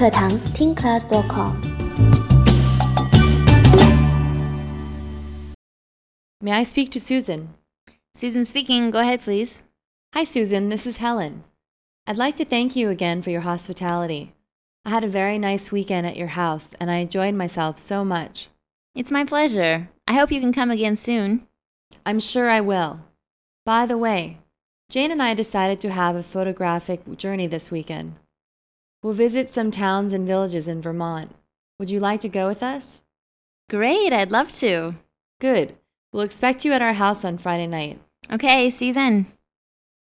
课堂听 class.com。 May I speak to Susan? Susan speaking. Go ahead, please. Hi, Susan. This is Helen. I'd like to thank you again for your hospitality. I had a very nice weekend at your house, and I enjoyed myself so much. It's my pleasure. I hope you can come again soon. I'm sure I will. By the way, Jane and I decided to have a photographic journey this weekend. We'll visit some towns and villages in Vermont. Would you like to go with us? Great, I'd love to. Good. We'll expect you at our house on Friday night. Okay, see you then.